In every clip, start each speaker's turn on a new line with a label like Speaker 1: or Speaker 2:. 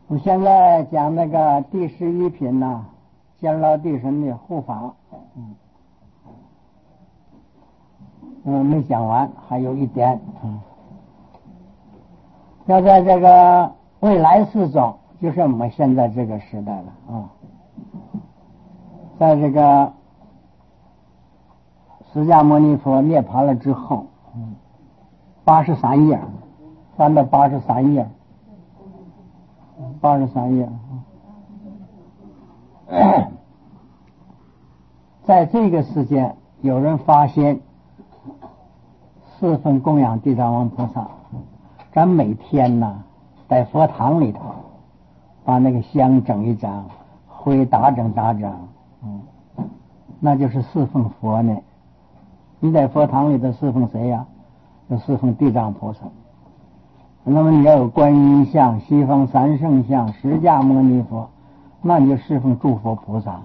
Speaker 1: 我现在讲那个第11品呢，监牢地神的护法。没讲完，还有一点。要在这个未来世中，就是我们现在这个时代了啊。在这个释迦牟尼佛涅槃了之后，83页，翻到83页，83页。在这个世界，有人发现4分供养地藏王菩萨，咱每天呢，在佛堂里头把那个香整一整，灰打整，那就是4分佛呢。你在佛堂里头4分谁呀？有4分地藏菩萨。那么你要有观音像、西方三圣像、释迦牟尼佛，那你就4分诸佛菩萨。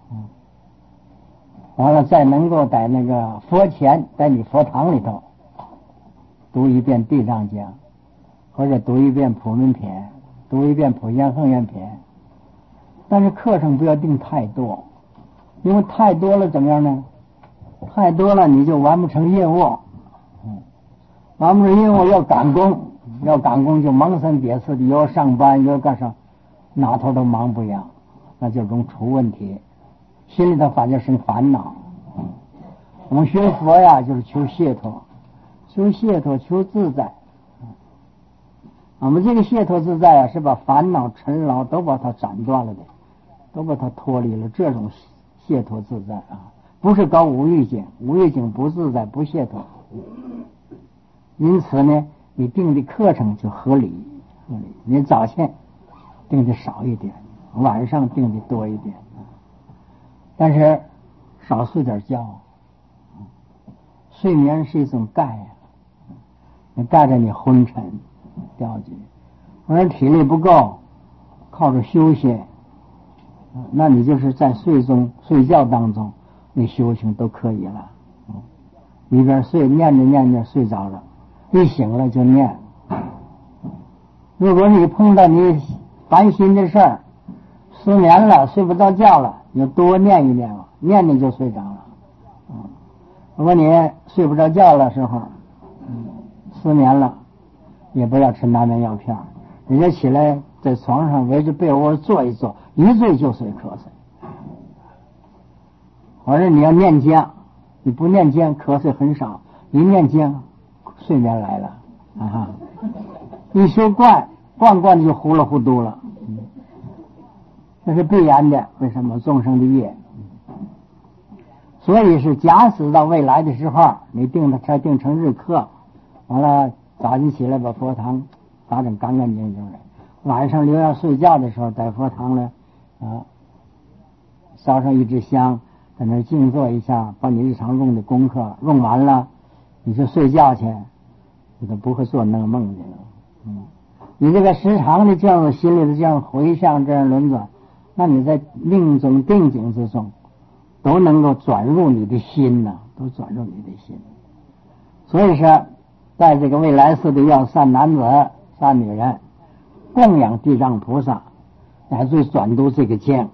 Speaker 1: 完了再能够在那个佛前，在你佛堂里头读一遍地藏经，或者读一遍普门品，读一遍普贤行愿品。但是课程不要定太多，因为太多了怎么样呢？太多了你就完不成任务，完不成任务要赶工就忙三别四的，又要上班又要干啥，哪头都忙不了，那就容易出问题，心里头反正生烦恼。我们学佛呀，就是求解脱，求自在。我们这个解脱自在啊，是把烦恼尘劳都把它斩断了的，都把它脱离了，这种解脱自在啊，不是搞无欲境，无欲境不自在不解脱。因此呢，你定的课程就合理，你早前定的少一点，晚上定的多一点，但是少睡点觉。睡眠是一种钙，你盖着你昏沉掉进去，而体力不够，靠着休息，那你就是在睡觉当中，你修行都可以了。一边睡念着睡着了，一醒了就念。如果你碰到你烦心的事儿，失眠了，睡不着觉了，你就多念一念吧，念着就睡着了。如果你睡不着觉的时候，失眠了，也不要吃安眠药片，你就起来在床上围着被窝坐一坐，一醉就睡瞌睡。或者你要念经，你不念经瞌睡很少，一念经睡眠来了啊！一修惯的就糊里糊涂了，这是必然的。为什么？众生的业。所以是假使到未来的时候，你才定成日课，完了早晨起来把佛堂打整干净净的，晚上留要睡觉的时候，在佛堂呢烧上一支香，在那静坐一下，把你日常用的功课用完了，你就睡觉去，你都不会做那个梦去了。你这个时常的这样心里的这样回向，这样轮转，那你在命中定境之中都能够转入你的心呢，都转入你的心。所以说，在这个未来世的要善男子、善女人，供养地藏菩萨，乃至转读这个经。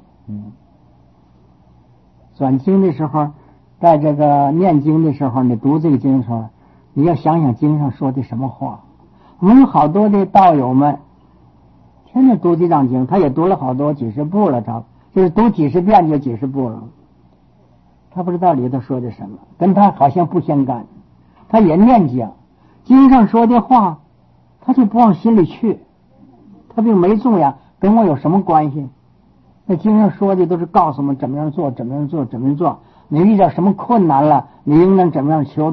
Speaker 1: 转经的时候，在这个念经的时候，你读这个经的时候，你要想想经上说的什么话。我们有好多的道友们，天天读地藏经，他也读了好多几十部了，就是读几十遍就几十部了。他不知道里头说的什么，跟他好像不相干。他也念经，经上说的话他就不往心里去，他并没重要，跟我有什么关系？那经上说的都是告诉我们怎么样做，你遇到什么困难了，你应当怎么样求。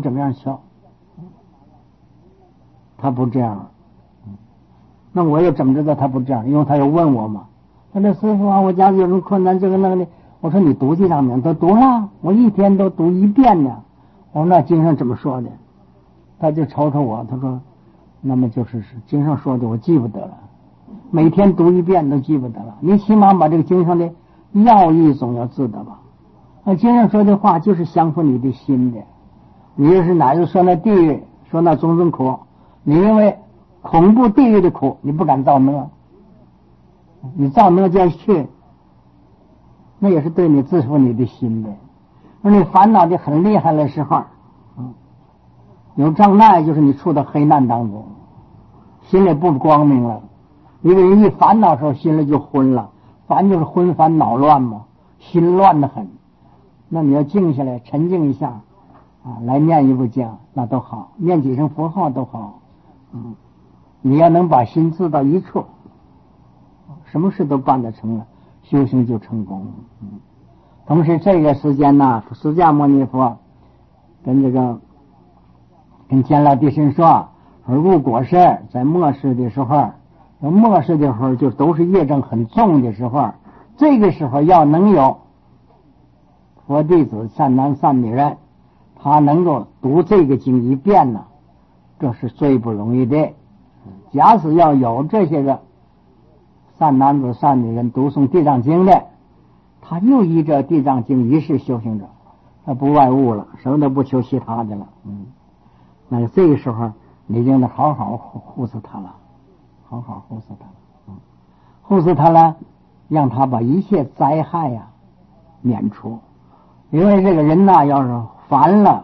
Speaker 1: 他不这样。那我又怎么知道他不这样？因为他又问我嘛，他说师父啊，我家里有什么困难，这个那个的。我说你读这上面都读了，我一天都读1遍呢。我说那经上怎么说的？他就瞅瞅我，他说那么就是经上说的我记不得了，每天读1遍都记不得了。你起码把这个经上的要义总要知道吧？那经上说的话就是降服你的心的。你要是哪就说那地狱，说那种苦，你因为恐怖地狱的苦，你不敢造那， 你照那劲去，那也是对你自负你的心的。而你烦恼的很厉害的时候，有障碍，就是你处到黑暗当中，心里不光明了。一个人一烦恼的时候，心里就昏了，烦就是昏烦恼乱嘛，心乱得很。那你要静下来，沉静一下来念一部经，那都好，念几声佛号都好。你要能把心自到一处，什么事都办得成了，修行就成功。同时这个时间呢，释迦牟尼佛跟监牢地神说，入果世在末世的时候，末世的时候就都是业障很重的时候，这个时候要能有佛弟子善男善女人，他能够读这个经一遍呢，这是最不容易的。假使要有这些个善男子善女人读诵地藏经的，他又依着地藏经一世修行者，他不外物了，什么都不求其他的了。那这个时候你就能好好护持他了，好好护持他了。护持他了，让他把一切灾害免除。因为这个人呐，要是烦了，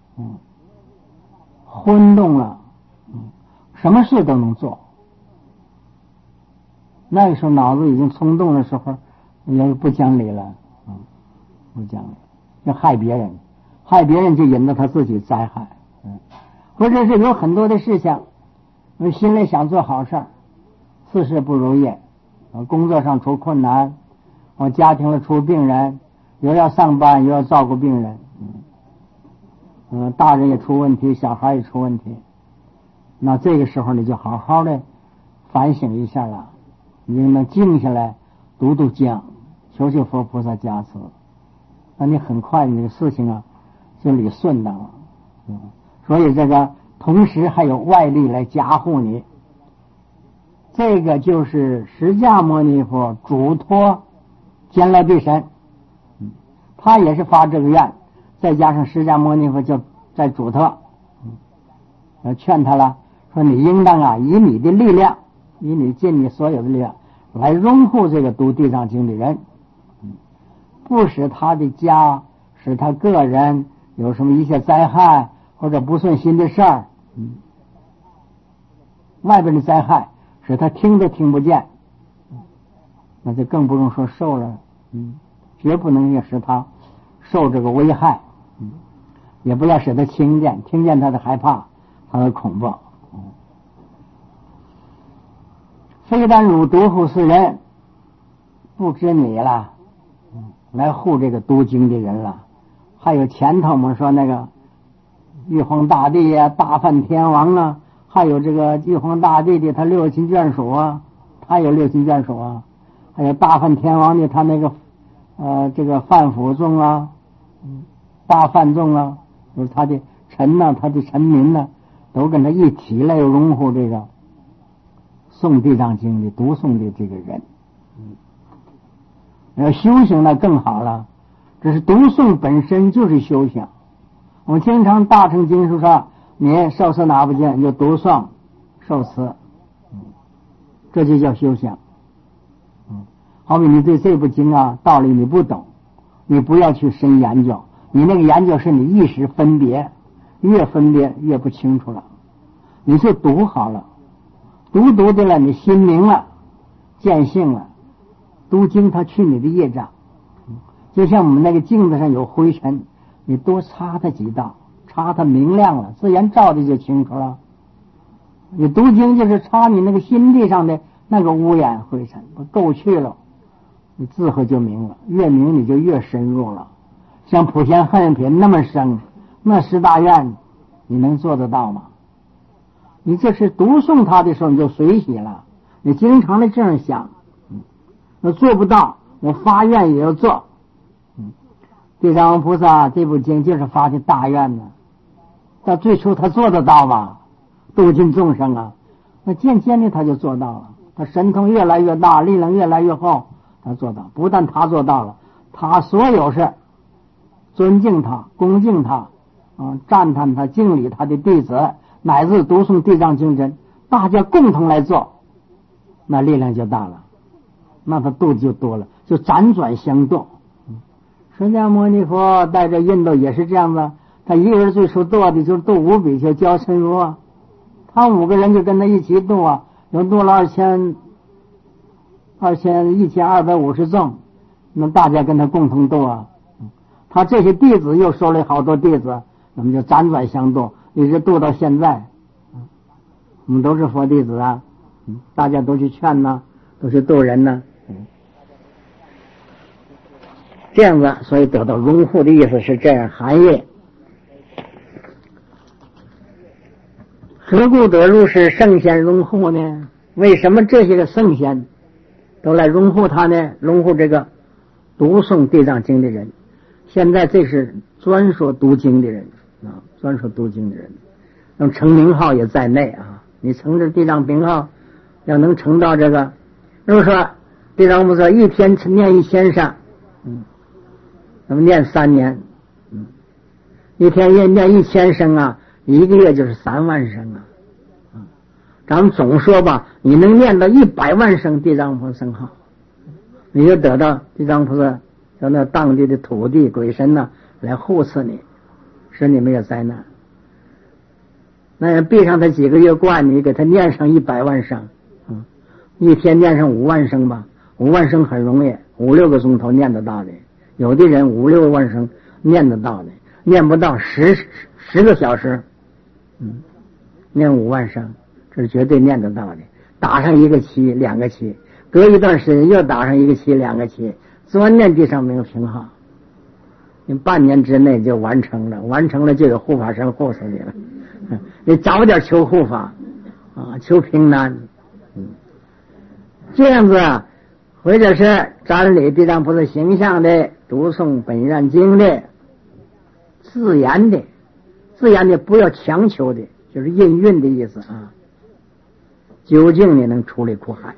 Speaker 1: 昏动了，什么事都能做。那个时候脑子已经冲动的时候，也不讲理了，不讲理，要害别人，害别人就引到他自己灾害。或者是有很多的事情，心里想做好事，事事不如意，工作上出困难，家庭里出病人，又要上班又要照顾病人，大人也出问题，小孩也出问题。那这个时候你就好好的反省一下了，你能静下来读读经，求求佛菩萨加持，那你很快你的事情就理顺当了。所以这个同时还有外力来加护你，这个就是释迦牟尼佛嘱托监牢地神，他也是发这个愿，再加上释迦牟尼佛就在嘱托，劝他了，说你应当以你的力量，以你尽你所有的力量来拥护这个读地藏经的人，不使他的家，使他个人有什么一些灾害或者不顺心的事儿，外边的灾害使他听都听不见，那就更不用说受了，绝不能也使他受这个危害，也不要使他听见他的害怕，他的恐怖。非但汝独护世人，不知你了，来护这个读经的人了，还有前头我们说那个玉皇大帝大梵天王还有这个玉皇大帝的他六亲眷属他有六亲眷属还有大梵天王的他那个这个范府众大梵众就是他的臣他的臣民都跟他一起来拥护这个诵地藏经的读诵的这个人。修行更好了，这是读诵本身就是修行。我们经常大乘经书上，你受持哪部经你就读诵受持，这就叫修行。好比你对这部经道理你不懂，你不要去深研究，你那个研究是你一时分别，越分别越不清楚了，你就读好了，读的了，你心明了，见性了，读经它去你的业障，就像我们那个镜子上有灰尘，你多擦它几道，擦它明亮了，自然照的就清楚了。你读经就是擦你那个心地上的那个污染灰尘，够去了，你字后就明了，越明你就越深入了。像普贤行品那么深，那10大愿你能做得到吗？你这是读诵它的时候你就随喜了，你经常的这样想，我做不到，我发愿也要做。地藏王菩萨这部经就是发的大愿呢，到最初他做得到吗？度尽众生那渐渐的他就做到了，他神通越来越大，力量越来越厚，他做到。不但他做到了，他所有是尊敬他、恭敬他赞叹他、敬礼他的弟子，乃至读诵地藏经真，大家共同来做，那力量就大了。 那他度就多了，就辗转相度。释迦牟尼佛带着印度也是这样子，他一个人最初度的就是度5比丘教深如啊，他5个人就跟他一起度啊，有度了1250众，那大家跟他共同度啊。他这些弟子又收了好多弟子，那么就辗转相度，一直度到现在。我们都是佛弟子啊，大家都去劝呐，都去度人呐。这样子，所以得到荣护的意思是这样含义。何故得如是圣贤荣护呢？为什么这些个圣贤都来荣护他呢？荣护这个读诵地藏经的人。现在这是专说读经的人啊，专说读经的人，那么成名号也在内啊。你乘着地藏名号，要能成到这个，如果说地藏菩萨一天念1000声，那么念3年，一天念1000声啊，一个月就是3万声啊。咱们总说吧，你能念到100万声地藏菩萨圣号，你就得到地藏菩萨叫那当地的土地鬼神呢来护持你，使你没有灾难。那闭上他几个月观，你给他念上100万声，一天念上5万声吧，5万声很容易，5、6个钟头念得到的。有的人5、6万声念得到的，念不到10个小时，念5万声，这是绝对念得到的。打上1个7、2个7，隔一段时间又打上1个7、2个7，专念地上没有平号，你半年之内就完成了，完成了就有护法神护持你了。你早点求护法啊，求平安，这样子啊，或者是瞻礼地藏菩萨形象的，读诵本愿经的，自然的不要强求的，就是应运的意思啊。究竟你能出离苦海，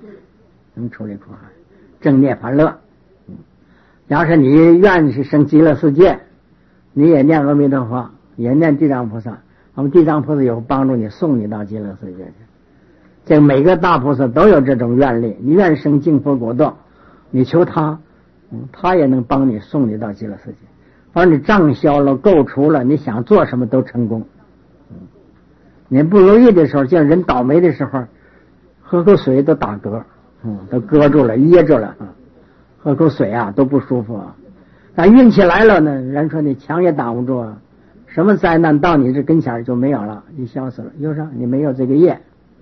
Speaker 1: 正涅槃乐。要是你愿是生极乐世界，你也念阿弥陀佛，也念地藏菩萨，那么地藏菩萨有帮助你，送你到极乐世界去。这每个大菩萨都有这种愿力，你愿生净佛国度，你求他，他也能帮你送你到极乐世界。反正你障消了，构除了，你想做什么都成功。你不如意的时候，见人倒霉的时候，喝口水都打嗝，都搁住了，噎住了啊，喝口水啊都不舒服啊。但运气来了呢，人说你强也挡不住啊，什么灾难到你这跟前就没有了，就消失了。又说你没有这个业，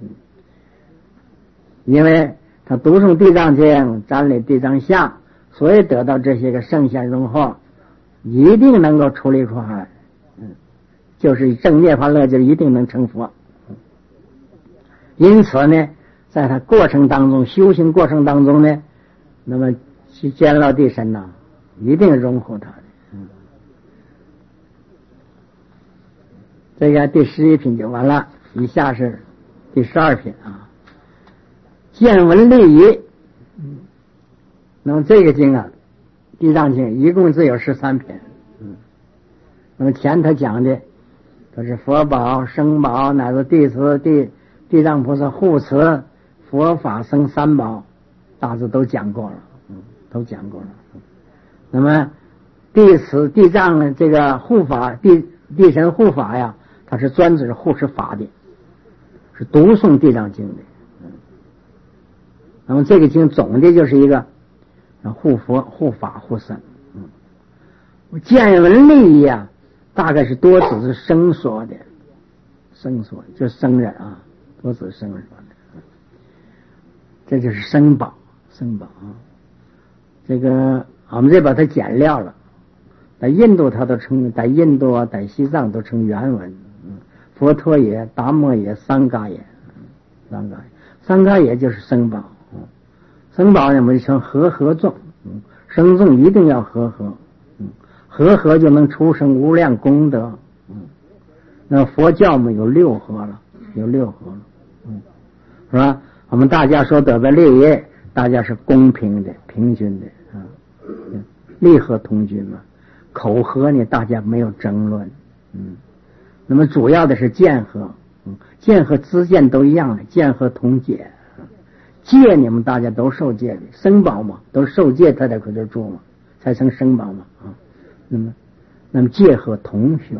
Speaker 1: 因为他读诵地藏经，瞻礼地藏像，所以得到这些个圣贤荣护，一定能够出离苦海，就是正涅槃乐，就一定能成佛。因此呢，在他过程当中，修行过程当中呢，那么去见到地神呢，一定荣护他的。这个第11品就完了，以下是第12品啊。见闻利益，那么这个经啊，地藏经一共只有13品，那么前他讲的都是佛宝、僧宝乃至地藏菩萨护持、佛法僧3宝，大致都讲过了，那么地藏这个护法，地神护法呀，他是专指护持法的，是读诵地藏经的。那么这个经总的就是一个护佛、护法、护僧。见闻利益啊，大概是多指是僧说的，就是僧人啊，多指僧人说的。这就是僧宝啊。这个我们这把它简料了，在印度它都称，在印度啊，在西藏都称原文。佛陀也、达摩也、桑嘎也，桑嘎也就是僧宝。僧宝我们称和众，僧众一定要和，和就能出生无量功德。那佛教嘛有6合了，是吧？我们大家说得的利益，大家是公平的、平均的啊，利和同均嘛。口和呢，大家没有争论，那么主要的是见和，见和知见都一样的，见和同解。 戒你们大家都受戒的，僧宝嘛，都受戒他才可这住嘛，才成僧宝嘛啊。那么戒和同修，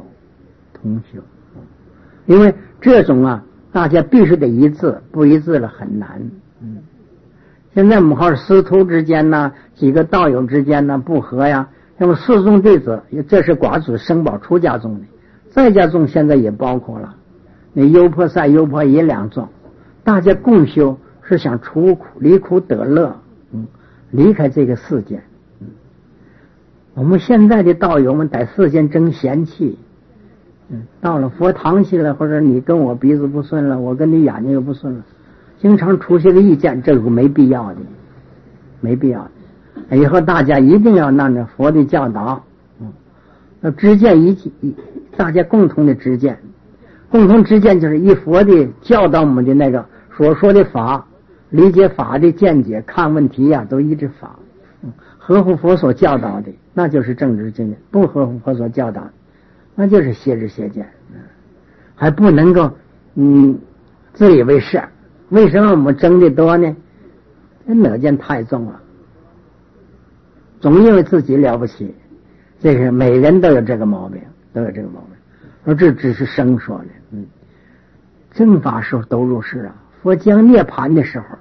Speaker 1: 因为这种啊，大家必须得一致，不一致了很难。现在我们好师徒之间呢，几个道友之间呢不和呀。那么四众弟子，这是寡祖僧宝出家众的，在家众现在也包括了。那优婆塞、优婆夷两众，大家共修是想出苦、离苦得乐，离开这个世间。我们现在的道友们在世间争嫌弃，到了佛堂去了，或者你跟我鼻子不顺了，我跟你眼睛又不顺了，经常出现个意见，这个没必要的，没必要的。以后大家一定要按照佛的教导，知见一起，大家共同的知见，共同知见就是以佛的教导我们的那个所说的法，理解法的见解，看问题呀，都依着法，合乎佛所教导的，那就是正知正见；不合乎佛所教导，那就是邪知邪见，还不能够自以为是。为什么我们争的多呢？哪件太重了，总因为自己了不起，这个每人都有这个毛病，而这只是生说的。正法时候都入世啊，佛将涅槃的时候，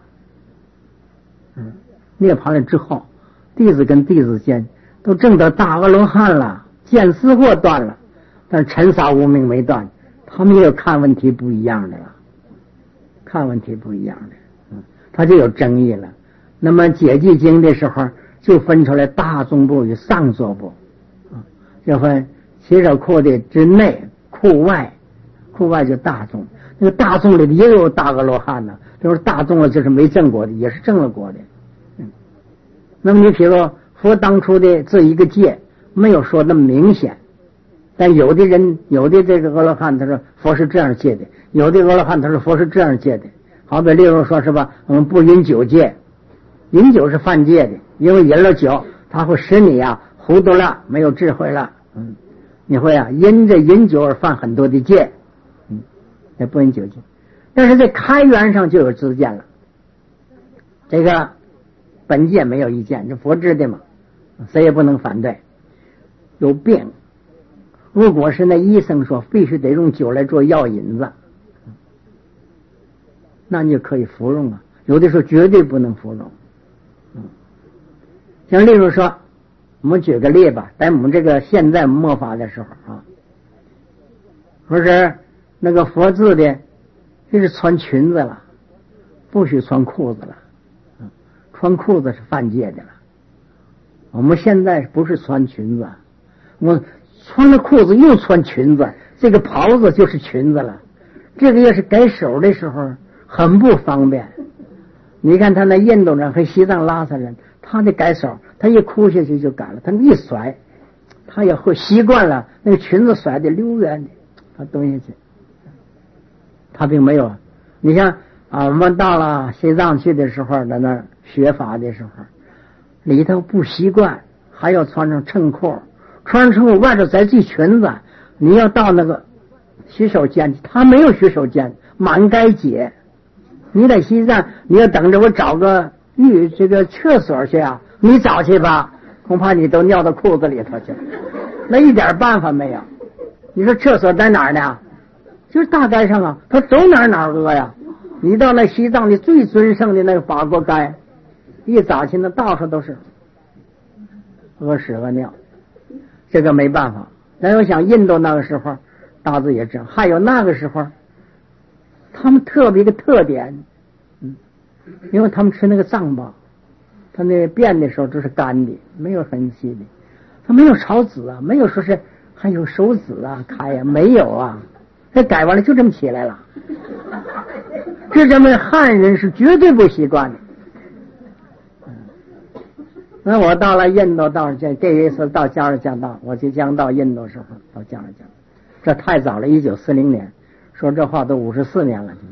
Speaker 1: 涅槃了之后，弟子跟弟子间都证得大阿罗汉了，见思惑断了，但是尘沙无明没断，他们也有看问题不一样的了，他就有争议了。那么解记经的时候就分出来大众部与上座部，就分洗手库的之内、库外就大众。那个大众里也有大阿罗汉呢，就是大众了，就是没证过的，也是证了过的。那么你比如说佛当初的这一个戒没有说那么明显，但有的人有的这个阿罗汉他说佛是这样戒的，有的阿罗汉他说佛是这样戒的。好比例如说是吧，我们不饮酒戒，饮酒是犯戒的，因为饮了酒它会使你糊涂了，没有智慧了，你会因着饮酒而犯很多的戒，也不饮酒戒。但是在开源上就有知见了，这个本戒没有意见，这佛制的嘛，谁也不能反对。有病，如果是那医生说必须得用酒来做药引子，那你就可以服用啊。有的时候绝对不能服用。像例如说，我们举个例吧，在我们这个现在末法的时候或是那个佛制的，就是穿裙子了，不许穿裤子了，穿裤子是犯戒的了。我们现在不是穿裙子，我穿了裤子又穿裙子，这个袍子就是裙子了。这个要是改手的时候很不方便。你看他那印度人和西藏拉萨人，他的改手，他一哭下去就改了，他一甩，他也会习惯了那个裙子甩的溜远的，他蹲下去。他并没有。你像我们到了西藏去的时候，在那儿学法的时候，里头不习惯，还要穿上衬裤，穿上衬裤外头再系裙子。你要到那个洗手间，他没有洗手间，满该解。你在西藏，你要等着我找个这个厕所去你找去吧，恐怕你都尿到裤子里头去，那一点办法没有。你说厕所在哪儿呢？就是大街上他走哪儿屙呀。你到那西藏的最尊盛的那个法国街，一早起那到处都是屙屎屙尿，这个没办法。咱要想印度那个时候大致也这样，还有那个时候他们特别的特点，因为他们吃那个藏包，他那便的时候都是干的，没有很稀的，他没有炒籽没有说是还有手指开没有这改完了就这么起来了。这咱们汉人是绝对不习惯的。那我到了印度，这一次到加尔加达，我即将到印度时候到加尔加达，这太早了，1940年，说这话都54年了。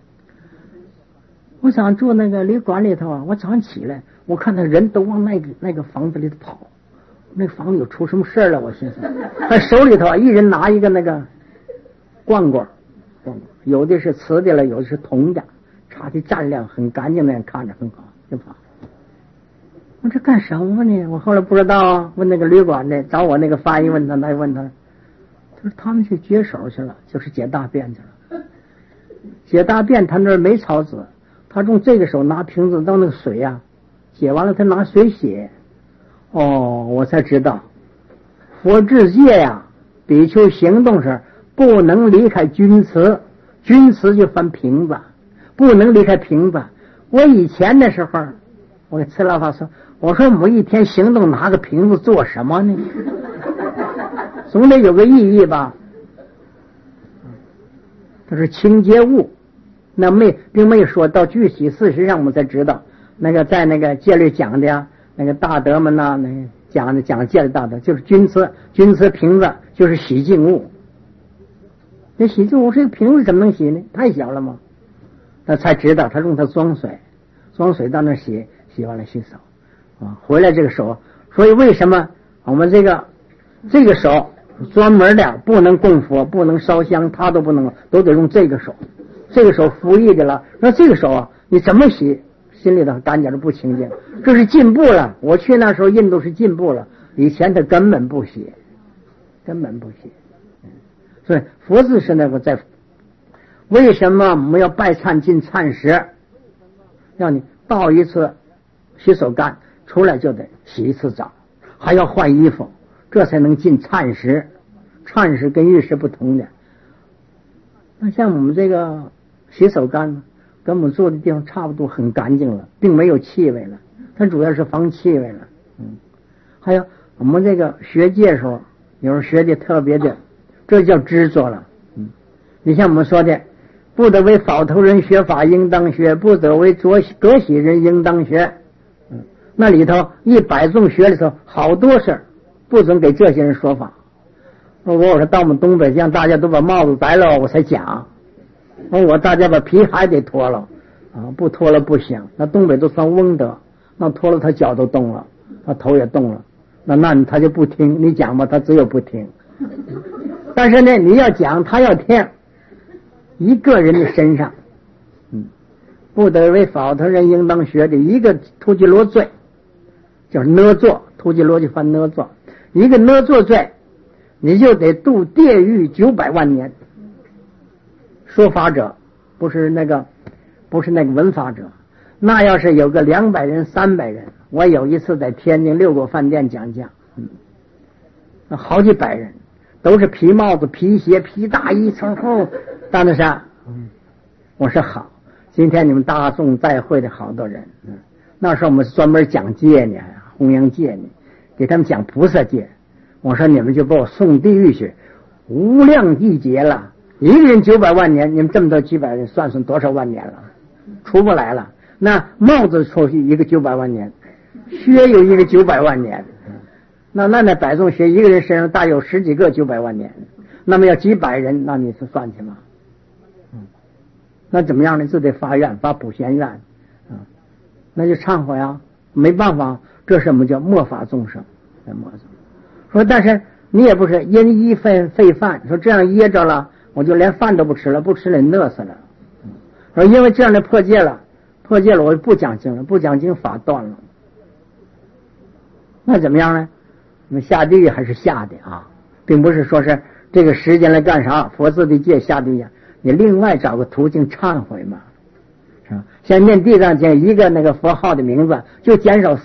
Speaker 1: 我想住那个旅馆里头我早上起来，我看那人都往那个房子里头跑，那房子有出什么事了？我心思，他手里头一人拿一个那个罐罐，有的是瓷的了，有的是铜的，
Speaker 2: 茶的蘸料很干净，那样看着很好，就跑。我这干什么呢？我后来不知道啊，问那个旅馆的，找我那个翻译问他，问他说他们去解手去了，就是解大便去了。解大便他那儿没草纸，他用这个手拿瓶子当那个水啊，解完了他拿水洗。哦，我才知道佛制戒呀，比丘行动时不能离开君祠，君祠就翻瓶子，不能离开瓶子。我以前的时候，我给慈老法说，我说我一天行动拿个瓶子做什么呢？总得有个意义吧。他说清洁物，那并没有说到具体，事实上我们才知道，那个在那个戒律讲的呀，那个大德们呐，那讲戒的大德就是君祠瓶子就是洗净物。这洗净物这个瓶子怎么能洗呢？太小了嘛。那才知道他用它装水到那洗完了洗手啊，回来这个手。所以为什么我们这个手专门的不能供佛，不能烧香，他都不能，都得用这个手。这个手服役的了，那这个手啊，你怎么洗，心里头感觉到不清净。这是进步了。我去那时候印度是进步了，以前他根本不洗。所以佛字是那个在。为什么我们要拜忏进忏时？让你倒一次洗手干，出来就得洗一次澡，还要换衣服，这才能进忏时。忏时跟浴室不同的。那像我们这个洗手干呢，跟我们住的地方差不多，很干净了，并没有气味了。它主要是防气味了。还有我们这个学戒时候，有时候学的特别的，这叫执着了。你像我们说的，不得为法头人学法应当学，不得为隔喜人应当学。那里头100众学里头好多事儿，不准给这些人说法。我说到我们东北，让大家都把帽子摘了我才讲。我大家把皮还得脱了啊，不脱了不行。那东北都算翁德，那脱了他脚都动了，他头也动了，那他就不听你讲吧，他只有不听。但是呢，你要讲他要听。一个人的身上，不得为法头人应当学的一个突击罗罪，就是呢作，突击罗就犯呢作，一个呢作罪，你就得度地狱900万年。说法者不是那个闻法者，那要是有个200人300人，我有一次在天津6个饭店讲，好几百人，都是皮帽子、皮鞋、皮大衣、从后大那啥。我说好，今天你们大众在会的好多人。那时候我们专门讲戒呢，弘扬戒呢，给他们讲菩萨戒。我说你们就把我送地狱去，无量亿劫了，一个人900万年，你们这么多几百人，算多少万年了，出不来了。那帽子出去一个900万年，靴有一个900万年，那100众靴一个人身上大有10几个900万年，那么要几百人，那你是算去吗？那怎么样呢？就得发愿，发普贤愿那就忏悔啊，没办法，这是我们叫末法众生。说但是你也不是因衣废饭，说这样噎着了，我就连饭都不吃了，不吃了你饿死了。说因为这样的破戒了，我就不讲经了，不讲经法断了。那怎么样呢？那下地狱还是下的啊，并不是说是这个时间来干啥，佛字的戒下地狱。你另外找个途径忏悔嘛，是吧？像念地藏经，一个那个佛号的名字就减少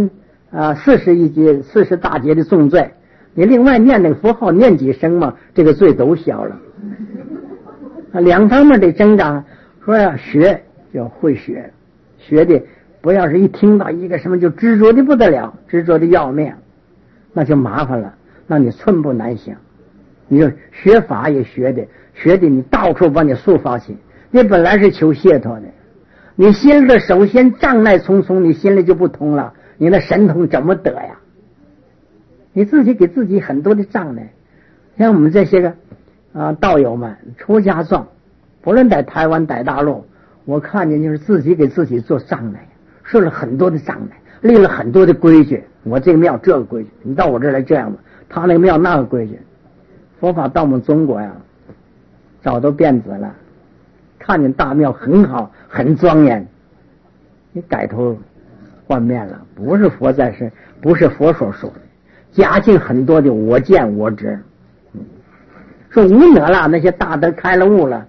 Speaker 2: 40大劫的重罪。你另外念那个佛号念几声嘛，这个罪都消了。两方面得增长。说呀，学就会学，学的不要是一听到一个什么就执着的不得了，执着的要命，那就麻烦了，那你寸步难行。你就学法也学的你到处把你抒发起，你本来是求解脱的，你心里的首先障碍重重，你心里就不通了，你那神通怎么得呀？你自己给自己很多的障碍。像我们这些个道友们出家众，不论在台湾在大陆，我看见就是自己给自己做障碍，设了很多的障碍，立了很多的规矩。我这个庙这个规矩，你到我这儿来这样吧，他那个庙那个规矩。佛法到我们中国呀，早都变质了， 看见大庙很好，很庄严，你改头换面了，不是佛在世，不是佛所说的，加进很多的我见我执，说无能了，那些大德开了悟了，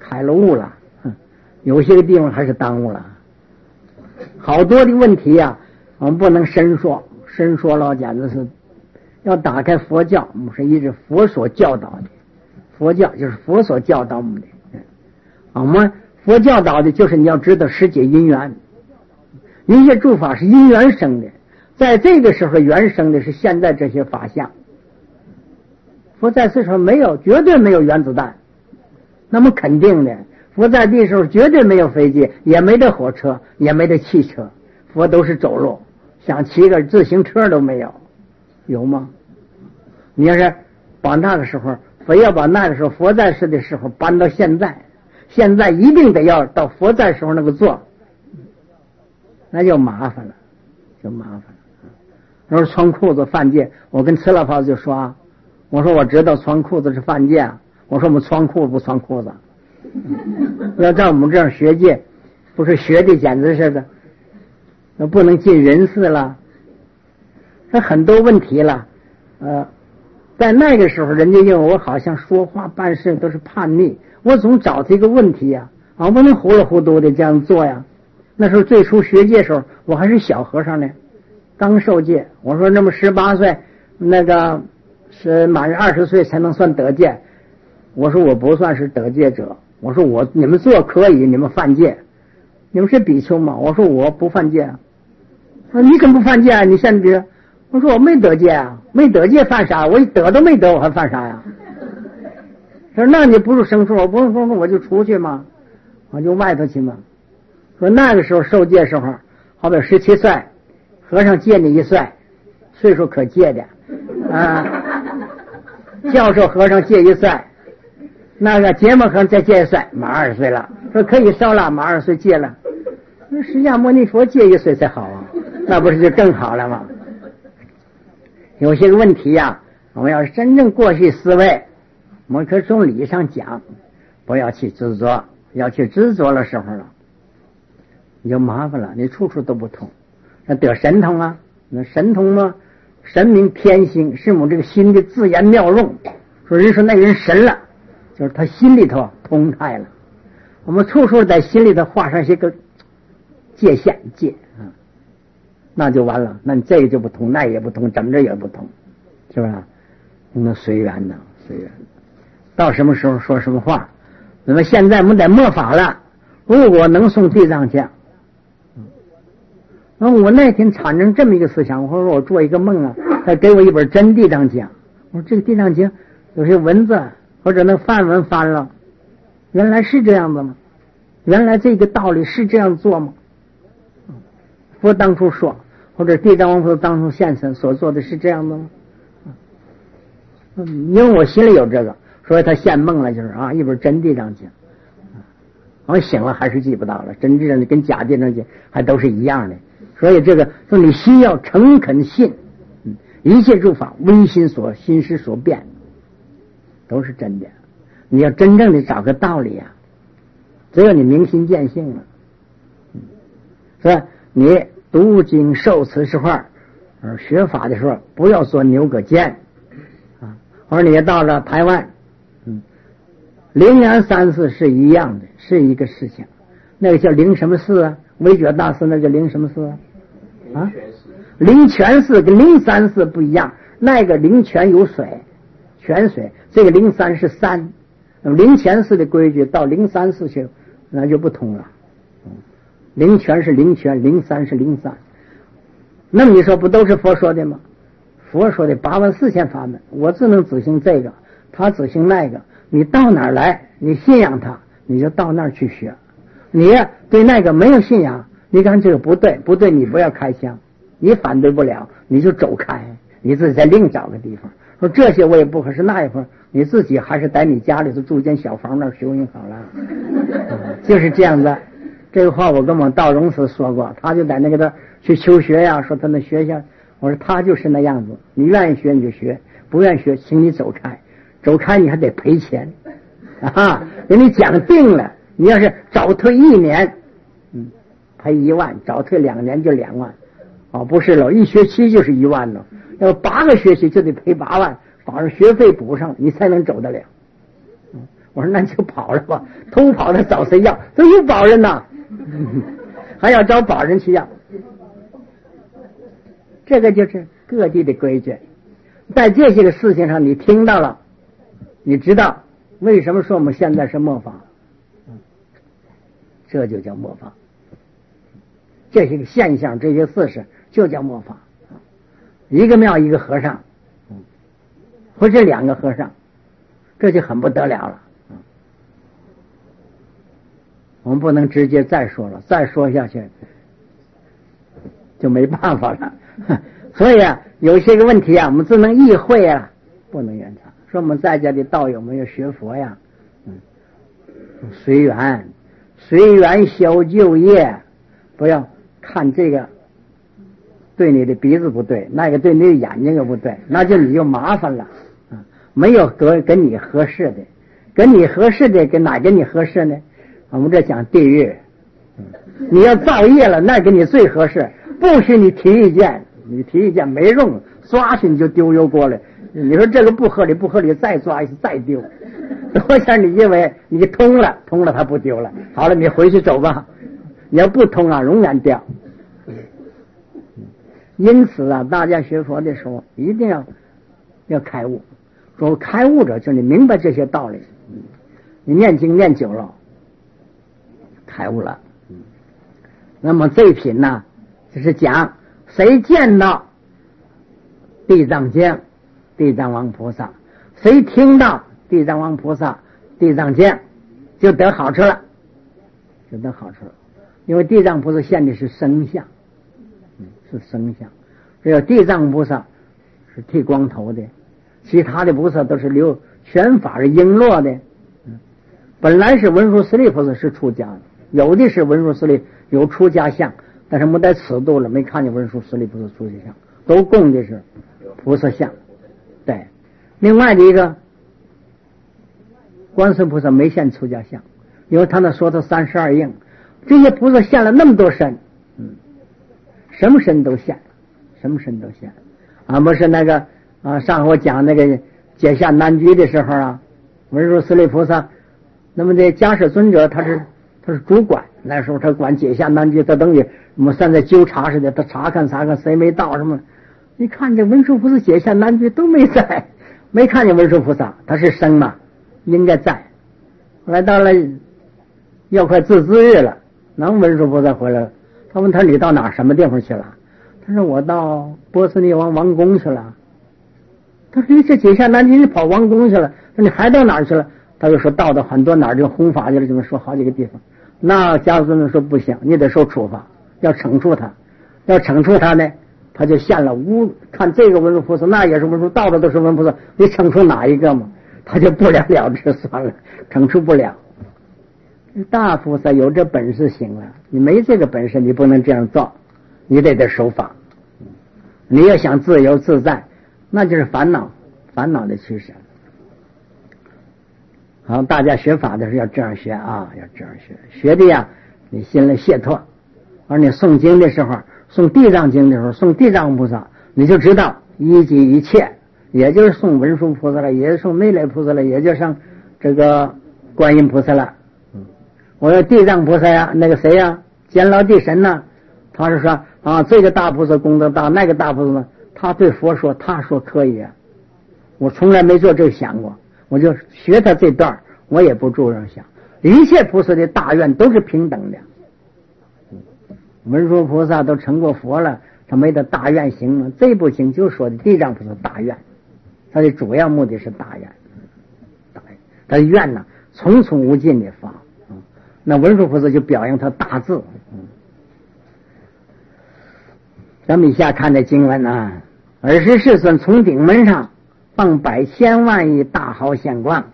Speaker 2: 有些个地方还是耽误了，好多的问题呀，我们不能深说了，简直是要打开佛教，我们是一直佛所教导的，佛教就是佛所教导我们的，我们佛教导的就是你要知道世界因缘，一切诸法是因缘生的，在这个时候缘生的是现在这些法相，佛在世时候没有，绝对没有原子弹，那么肯定的，佛在地时候绝对没有飞机，也没得火车，也没得汽车，佛都是走路，想骑个自行车都没有，有吗？你要是把那个时候非要把那个时候佛在世的时候搬到现在一定得要到佛在时候那个做，那就麻烦了。要是穿裤子犯戒，我跟慈老法子就说啊，我说我知道穿裤子是犯戒，我说我们穿裤子不穿裤子，要照我们这样学戒，不是学的简直是的，那不能进人事了，这很多问题了。在那个时候，人家认为我好像说话办事都是叛逆，我总找这个问题呀，我不能糊里糊涂的这样做呀。那时候最初学戒时候，我还是小和尚呢，刚受戒。我说那么18岁，那个是满20岁才能算得戒。我说我不算是得戒者。我说你们做可以，你们犯戒，你们是比丘吗？我说我不犯戒。说你怎么不犯戒啊？你现在我说我没得戒啊，没得戒犯啥？我得都没得，我还犯啥呀？说那你不是生数，我不是生数我就出去嘛，我就外头去嘛。说那个时候受戒时候，好比17岁，和尚戒你1岁，岁数可戒的教授和尚戒1岁，那个结摩和尚再戒1岁，满20岁了，说可以烧了，满20岁戒了。那释迦牟尼佛戒1岁才好啊，那不是就更好了吗？有些个问题呀，我们要是真正过去思维，我们可以从理上讲，不要去执着，要去执着的时候了，你就麻烦了，你处处都不通。那得神通啊，那神通嘛，神明天心，是我们这个心的自然妙用。说人说那个人神了，就是他心里头通泰了。我们处处在心里头画上些个界限界那就完了，那你这个就不通，那也不通，怎么着也不通，是吧？那随缘的，到什么时候说什么话。那么现在我们得末法了，如果能诵地藏经，那我那天产生这么一个思想，我说我做一个梦啊，他给我一本真地藏经，我说这个地藏经有些文字或者那梵文翻了，原来是这样子吗？原来这个道理是这样做吗？佛当初说，或者地藏王菩萨当初现身所做的是这样的吗？因为我心里有这个，所以他现梦了，就是一本真地藏经。我醒了还是记不到了，真地藏经跟假地藏经还都是一样的。所以这个说你心要诚恳信，一切诸法唯心师所变，都是真的。你要真正的找个道理啊，只有你明心见性了。所以你读经受持时候，学法的时候不要做牛角尖或者你到了台湾，灵岩山寺是一样的，是一个事情。那个叫灵什么寺啊？维觉大师那个灵什么寺啊？灵泉寺跟灵山寺不一样，那个灵泉有水，泉水，这个灵山是山。那么灵泉寺的规矩到灵山寺去，那就不同了。灵泉是灵泉，灵山是灵山。那么你说不都是佛说的吗？佛说的84000法门，我只能执行这个，他执行那个。你到哪儿来，你信仰他，你就到那儿去学。你对那个没有信仰，你看这个不对，你不要开枪，你反对不了，你就走开，你自己再另找个地方。说这些我也不合适，那一会儿你自己还是在你家里头住间小房那儿修行好了，就是这样子。这个话我跟我们道荣师说过，他就在那个的去求学呀，说他那学校，我说他就是那样子，你愿意学你就学，不愿意学请你走开，走开你还得赔钱给你讲定了， 你要是早退1年，赔1万；早退2年就2万。不是了，1学期就是1万了，要8个学期就得赔8万，把这学费补上，你才能走得了。我说那就跑了吧，偷跑的找谁要？都有保人呐，还要找保人去要。这个就是各地的规矩，在这些个事情上你听到了，你知道为什么说我们现在是末法，这就叫末法。这些个现象，这些事实就叫末法。一个庙一个和尚，或者2个和尚，这就很不得了了。我们不能直接再说了，再说下去就没办法了。所以有些个问题我们只能意会不能原查。说我们在家的道友们要学佛随缘消旧业，不要看这个对你的鼻子不对，那个对你的眼睛又不对，那就你就麻烦了。没有跟你合适的，跟你合适的跟哪跟你合适呢？我们这讲地狱，你要造业了，那跟你最合适。不许你提意见，你提意见没用，刷去你就丢油锅了。你说这个不合理，不合理，再抓一次再丢。多想你因为你通了它不丢了。好了，你回去走吧。你要不通永远掉。因此大家学佛的时候一定要开悟。说开悟者就是你明白这些道理，你念经念久了，开悟了。那么这一品呢，就是讲谁见到地藏经、地藏王菩萨，谁听到地藏王菩萨、地藏经，就得好处了，就得好处了。因为地藏菩萨现的是生相，是生相。只有地藏菩萨是剃光头的，其他的菩萨都是留全法是璎珞的。本来是文殊师利菩萨是出家的，有的是文殊师利有出家相，但是没在尺度了，没看见文殊师利菩萨出家相，都供的是菩萨像。对，另外的一个观世菩萨没现出家相，因为他那说他32应，这些菩萨现了那么多身，什么身都现，什么身都现。不是那个上回我讲那个解下难居的时候文殊师利菩萨，那么这迦叶尊者他是主管，那时候他管解下难居，他等于我们现在纠察似的，他查看谁没到什么。你看这文殊菩萨解下难居都没在，没看见文殊菩萨，他是生嘛，应该在。后来到了要快自日了，能文殊菩萨回来了，他问他你到哪什么地方去了？他说我到波斯匿王宫去了。他说你这解下难居你跑王宫去了，说你还到哪儿去了？他就说到的很多哪儿就弘法去了，这么说好几个地方。那迦叶尊者说不行，你得受处罚，要惩处他。要惩处他呢，他就现了看这个文殊菩萨，那也是文殊，到的都是文殊菩萨，你惩处哪一个嘛？他就不了了之算了，惩处不了。大菩萨有这本事行了，你没这个本事你不能这样做，你得守法。你要想自由自在，那就是烦恼的趋势。好，大家学法的时候要这样学要这样学的你心里解脱。而你诵经的时候，诵地藏经的时候，诵地藏菩萨，你就知道一即一切，也就是诵文殊菩萨了，也是诵弥勒菩萨了，也就上这个观音菩萨了。我说地藏菩萨那个谁监牢地神呢，他是说这个大菩萨功德大，那个大菩萨呢，他对佛说，他说可以我从来没做这个想过，我就学他这段，我也不住上想，一切菩萨的大愿都是平等的。文殊菩萨都成过佛了，他没得大愿行吗？这部经就说的地藏菩萨大愿，他的主要目的是大愿，他的愿呢重重无尽的发。那文殊菩萨就表扬他大智。咱们以下看这经文24尊从顶门上放百千万亿大好显光，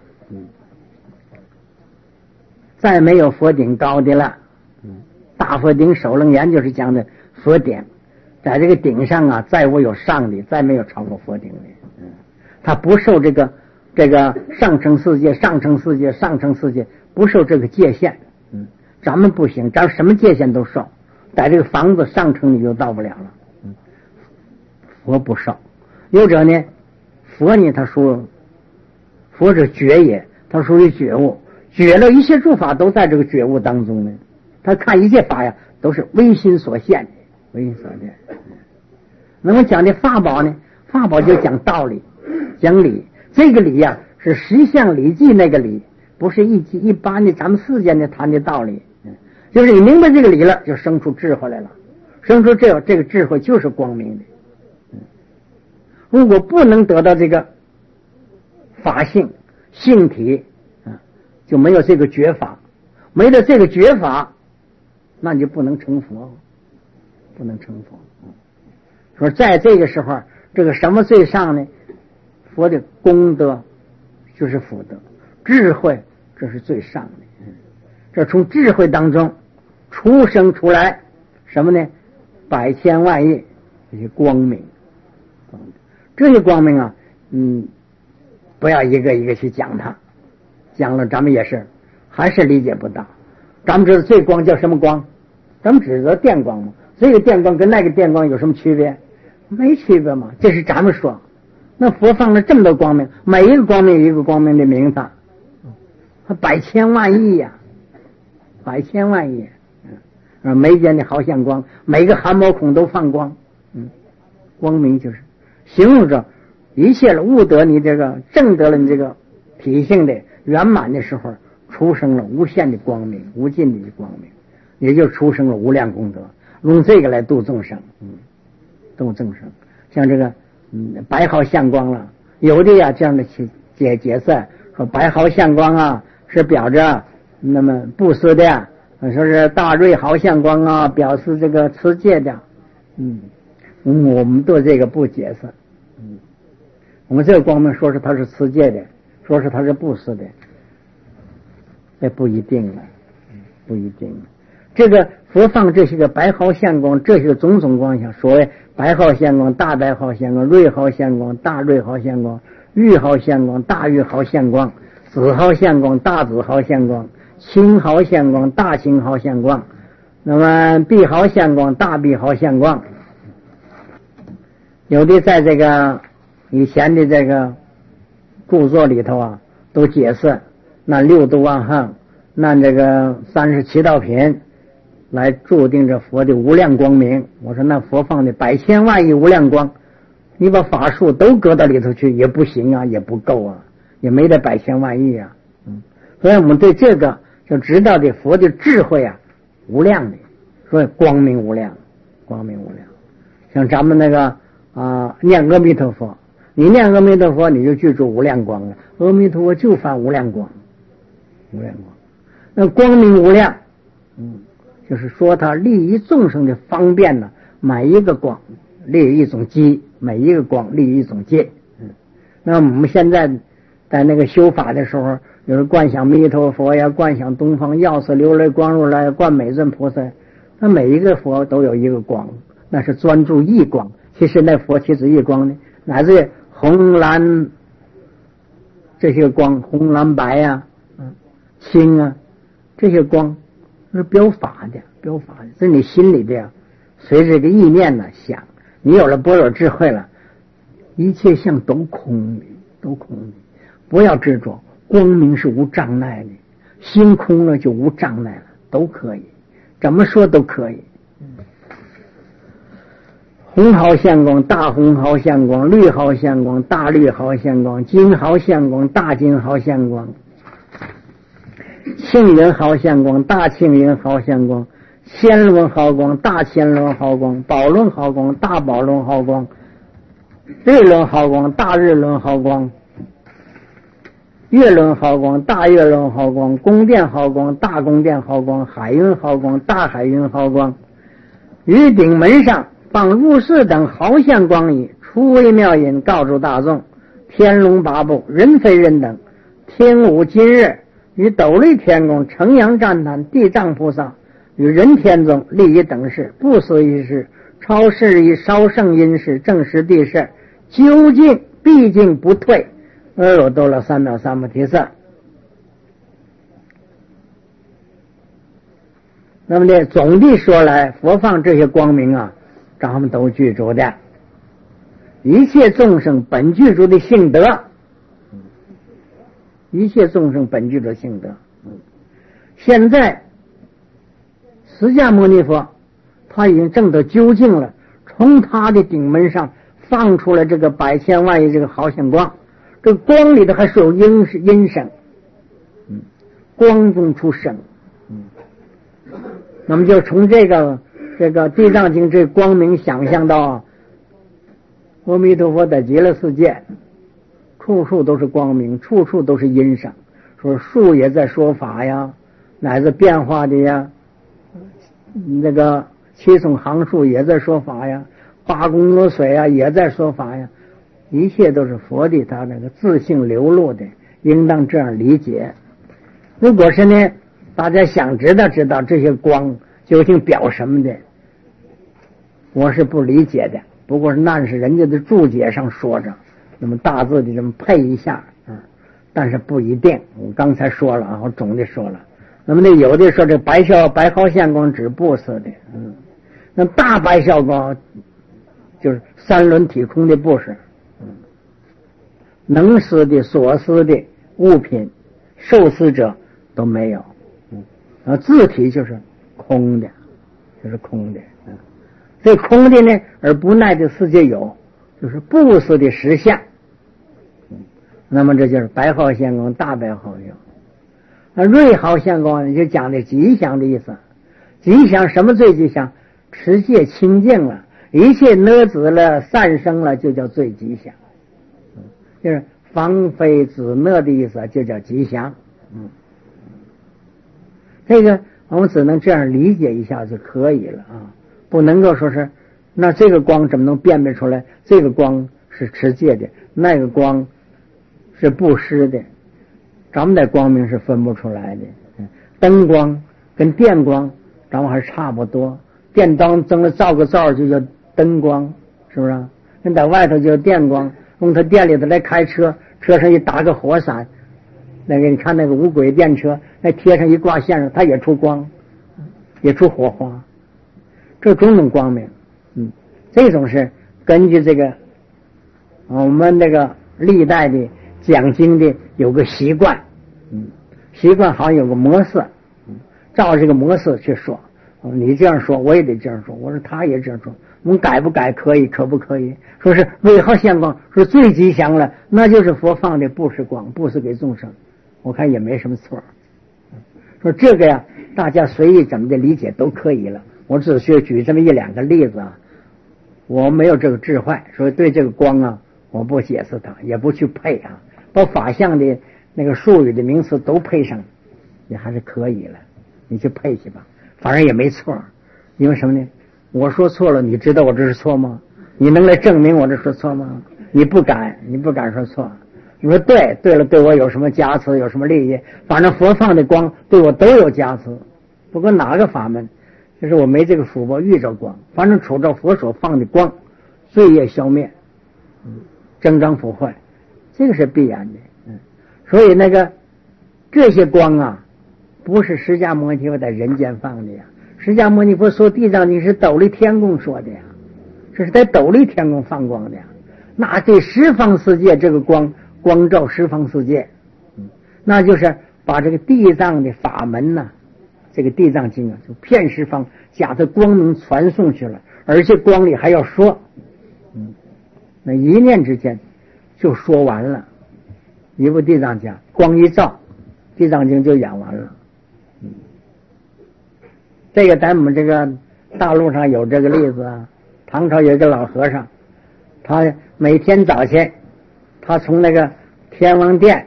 Speaker 2: 再没有佛顶高的了。大佛顶首楞严就是讲的佛顶，在这个顶上再无有上的，再没有超过佛顶的。他不受这个上乘世界不受这个界限， 咱们不行，咱什么界限都受，在这个房子上层你就到不了了。佛不受。有者呢，佛呢他说佛是觉也，他属于觉悟，觉了一切诸法都在这个觉悟当中呢。他看一切法呀都是唯心所现，唯心所现。那么讲的法宝呢，法宝就讲道理，讲理。这个理呀是实相理记那个理，不是一般的咱们世间的谈的道理。就是你明白这个理了，就生出智慧来了，生出这个智慧就是光明的。如果不能得到这个法性性体，就没有这个觉法，没了这个觉法，那你就不能成佛，不能成佛。说在这个时候，这个什么最上呢？佛的功德就是福德，智慧这是最上的。这从智慧当中出生出来什么呢？百千万亿这些光明，这些光明啊，不要一个一个去讲它，讲了咱们也是还是理解不到。咱们知道这光叫什么光？咱们只知道电光嘛，这个电光跟那个电光有什么区别？没区别嘛，这是咱们说。那佛放了这么多光明，每一个光明一个光明的名字，它百千万亿呀，百千万亿。眉间的好像光，每个汗毛孔都放光。光明就是形容着一切了悟得你这个证得了你这个体性的圆满的时候，出生了无限的光明，无尽的光明，也就出生了无量功德，用这个来度众生。度众生，像这个白毫相光了，有的呀这样的解释说白毫相光啊是表着那么布施的呀，说是大瑞毫相光啊表示这个持戒的。我们对这个不解释。我们这个光明说是它是持戒的，说是它是布施的，这不一定了，不一定了。这个佛放这些个白毫相光，这些个种种光相，所谓白毫相光、大白毫相光、瑞毫相光、大瑞毫相光、玉毫相光、大玉毫相光、紫毫相光、大紫毫相光、青毫相光、大青毫相光，那么碧毫相光、大碧毫相光。有的在这个以前的这个著作里头啊，都解释那六度万行，那这个37道品来注定着佛的无量光明。我说那佛放的百千万亿无量光，你把法术都搁到里头去也不行啊，也不够啊，也没得百千万亿啊。所以我们对这个就知道的佛的智慧啊，无量的，所以光明无量，光明无量。像咱们那个念阿弥陀佛，你念阿弥陀佛你就记住无量光了，阿弥陀佛就发无量光，无量光。那光明无量，就是说它利益众生的方便呢，每一个光利益一种机，每一个光利益一种界。那我们现在在那个修法的时候，有人观想弥陀佛呀，观想东方药师如来光如来，观美尊菩萨，那每一个佛都有一个光，那是专注一光。其实那佛其实一光呢，乃至红蓝这些光，红蓝白呀、青啊，这些光是表法的，表法的，是你心里的，随着这个意念呢想，你有了般若智慧了，一切相都空的，都空的，不要执着，光明是无障碍的，心空了就无障碍了，都可以，怎么说都可以。红毫相光、大红毫相光、绿毫相光、大绿毫相光、金毫相光、大金毫相光、庆云毫相光、大庆云毫相光、千轮毫光、大千轮毫光、宝轮毫光、大宝轮毫光、日轮毫光、大日轮毫光、月轮毫光、大月轮毫光、宫殿毫光、大宫殿毫光、海云毫光、大海云毫光、于顶门上放入世等毫相光矣，初微妙音告诉大众，天龙八部人非人等，天武今日与斗笠天宫、城阳赞叹、地藏菩萨与人天宗利益等事，不思一事，超世以稍胜因事，正实地事，究竟毕竟不退，阿耨多罗三藐三菩提萨。 那么呢，总的说来，佛放这些光明啊，咱们都具足的，一切众生本具足的性德，一切众生本具足的性德。现在释迦牟尼佛他已经证得究竟了，从他的顶门上放出来这个百千万亿这个好显光，这个光里头还是有音声，光中出声，那么就从这个地藏经这光明想象到阿弥陀佛的极乐世界，处处都是光明，处处都是音声，说树也在说法呀，乃至变化的呀，那个七种行树也在说法呀，八功罗水啊也在说法呀，一切都是佛的他那个自性流露的，应当这样理解。如果是呢，大家想知道这些光究竟表什么的，我是不理解的。不过那是人家的注解上说着，那么大致的这么配一下，但是不一定。我刚才说了啊，我总的说了。那么呢，有的说这白毫现光指布施的，那大白毫光就是三轮体空的布施，能施的所施的物品受施者都没有，自体就是空的，就是空的。这空的呢，而不耐的世界有，就是布施的实相。那么这就是白毫现光，大白毫现光。那瑞毫现光就讲的吉祥的意思。吉祥什么最吉祥？持戒清净了，一切呢子了散生了，就叫最吉祥。就是芳菲止讷的意思，就叫吉祥。这个我们只能这样理解一下就可以了啊，不能够说是那这个光怎么能辨别出来？这个光是持戒的，那个光是布施的，咱们的光明是分不出来的。灯光跟电光咱们还是差不多，电灯灯了照个照就叫灯光，是不是？跟在外头就叫电光，用他店里头来开车，车上一打个火伞，那个你看那个无轨电车，那贴上一挂线上，它也出光，也出火花，这种种光明。这种是根据这个我们那个历代的讲经的有个习惯，习惯好像有个模式，照这个模式去说，你这样说我也得这样说，我说他也这样说，我们改不改可以，可不可以？说是瑞毫现光是最吉祥了，那就是佛放的布施光，布施给众生，我看也没什么错。说这个呀，大家随意怎么的理解都可以了。我只需举这么一两个例子啊，我没有这个智慧，所以对这个光啊，我不解释它，也不去配啊，把法相的那个术语的名词都配上，也还是可以了。你去配去吧，反正也没错。因为什么呢？我说错了，你知道我这是错吗？你能来证明我这说错吗？你不敢说错。你说对了，对我有什么加持，有什么利益？反正佛放的光对我都有加持。不过哪个法门，就是我没这个福报遇着光，反正处着佛所放的光，罪业消灭，增长福慧，这个是必然的。所以那个这些光啊，不是释迦牟尼佛在人间放的呀。释迦牟尼佛说地藏经是斗笠天宫说的呀，这是在斗笠天宫放光的呀。那对十方世界这个光照十方世界，那就是把这个地藏的法门呐，这个地藏经啊，就遍十方假的光明传送去了，而且光里还要说，那一念之间就说完了。一部地藏经光一照，地藏经就演完了。这个在我们这个大陆上有这个例子啊。唐朝有一个老和尚，他每天早晨他从那个天王殿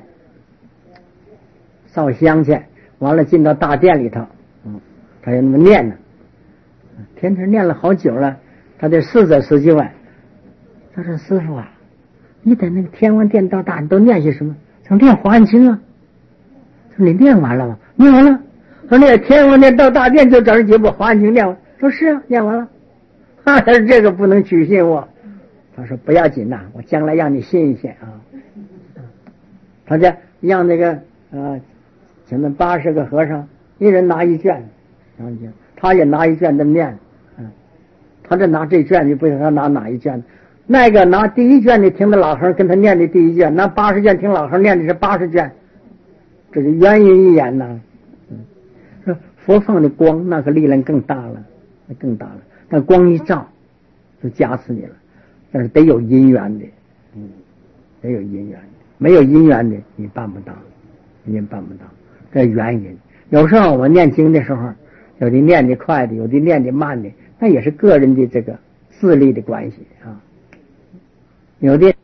Speaker 2: 烧香去，完了进到大殿里头，他就那么念呢，天天念了好久了。他的侍者实际问，他说师傅啊，你在那个天王殿到大你都念些什么？他说念华严经啊。说你念完了吗？念完了。说那个天王殿到大殿就找人几部华严经念完。说是啊，念完了。他说这个不能取信我。他说不要紧呐，我将来让你信一信啊。他就让那个请那80个和尚一人拿一卷， 他也拿一卷的念，他这拿这卷，你不知道他拿哪一卷。那个拿第一卷的听的老和跟他念的第一卷，拿80卷听老和念的是80卷，这是原因一言呐。说佛放的光，那个力量更大了，更大了。那光一照，就加死你了。但是得有因缘的，得有因缘的，没有因缘的你办不到，你办不到。这原因。有时候我念经的时候，有的念的快的，有的念的慢的，那也是个人的这个自力的关系啊。有的